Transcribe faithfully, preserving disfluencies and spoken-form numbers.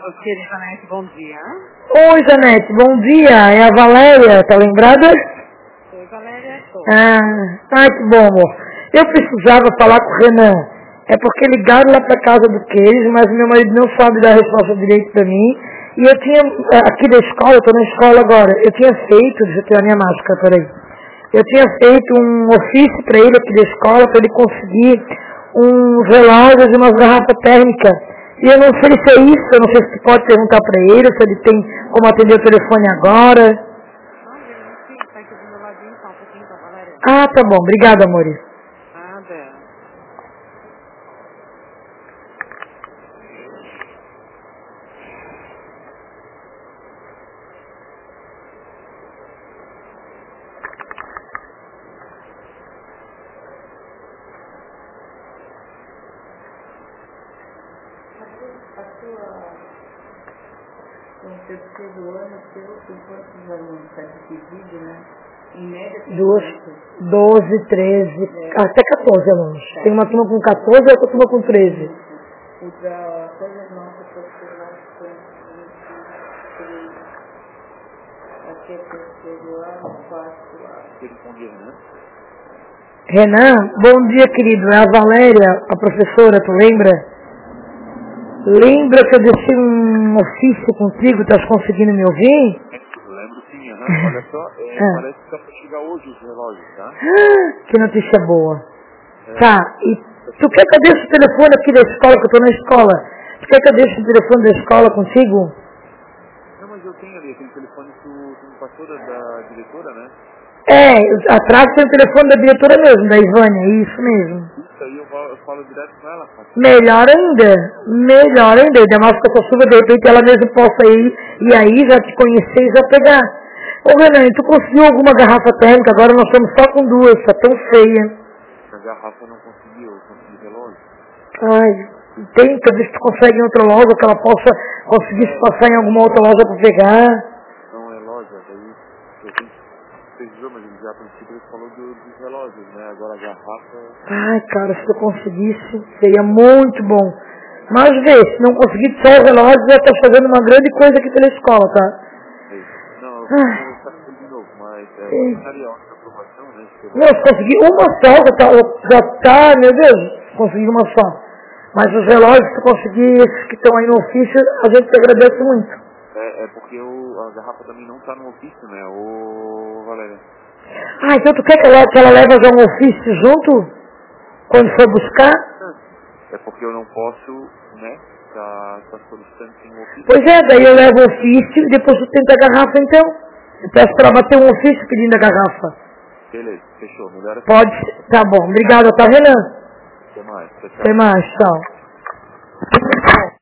Querida Janete, bom dia. Oi, Janete, bom dia. É a Valéria, tá lembrada? Oi, Valéria. Tô. Ah, ai, que bom, amor. Eu precisava falar com o Renan. É porque ligaram lá pra casa do Queijo, mas meu marido não sabe dar a resposta direito pra mim. E eu tinha, aqui da escola, eu tô na escola agora, eu tinha feito, deixa eu tirar minha máscara, peraí. Eu tinha feito um ofício pra ele aqui da escola, pra ele conseguir uns relógios e umas garrafas térmicas. E eu não sei se é isso, eu não sei se você pode perguntar pra ele, se ele tem como atender o telefone agora. Não, ele não fica, tá aqui do meu ladinho, só um pouquinho, tá, Valéria? Ah, tá bom, obrigada, amor. Nada. A sua, no terceiro ano seu, tem quantos alunos está dividido, né? Em média tem Duas, quantos? doze, treze, até quatorze alunos. Tem uma turma com quatorze e outra turma com treze. O da coisa nossa profissional tem três. Aqui é terceiro ano, quarto ano. Renan, bom dia, querido. É a Valéria, a professora, tu lembra? Lembra que eu deixei um ofício contigo, estás conseguindo me ouvir? Lembro sim, aham. Olha só, é, Ah. parece que está para chegar hoje os relógios, tá? Ah, que notícia boa. É, Tá, e tu quer que eu deixe o telefone aqui da escola, que eu estou na escola? Tu quer que eu deixe o telefone da escola contigo? Não, mas eu tenho ali aquele telefone que tu, tu me passou da, da diretora, né? É, atrás tem o telefone da diretora mesmo, da Ivânia, isso mesmo. Isso aí eu falo, eu falo direto com ela, cara. Melhor ainda, melhor ainda, ainda mais com essa chuva, de repente ela mesmo possa ir, e aí já te conhecer e já pegar. Ô Renan, tu conseguiu alguma garrafa térmica? Agora nós estamos só com duas, tá tão feia. A garrafa eu não conseguiu, eu consegui relógio. Ai, tenta ver se tu consegue em outra loja, que ela possa conseguir se passar em alguma outra loja para pegar. Não é loja, daí eu tenho que precisou, mas ele já a princípio ele falou do, dos relógios, né? Agora a garrafa. Ai, cara, se eu conseguisse, seria muito bom. Mas vê, se não conseguir só o relógio, já tá fazendo uma grande coisa aqui pela escola, tá? É isso. Não, eu vou Ai, conversar com ele de novo, mas é, sim. funcionaria a outra aprovação, né? Chegou. Não, se conseguir uma só, já tá, já tá, meu Deus, consegui uma só. Mas os relógios, se tu conseguir esses que estão aí no ofício, a gente te agradece muito. É, é porque eu, a garrafa também não tá no ofício, né? Ô, Valéria. Ah, então tu quer que ela, que ela leve já um ofício junto? Quando for buscar? É porque eu não posso, né? Tá, tá solicitando sem o ofício. Pois é, daí eu levo o ofício e depois tu tenta a garrafa então. Eu peço pra ela bater um ofício pedindo a garrafa. Beleza, fechou. Melhor assim. Pode ser. Tá bom, obrigada, tá, Renan? Até mais. Tchau, tchau. Até mais, tchau.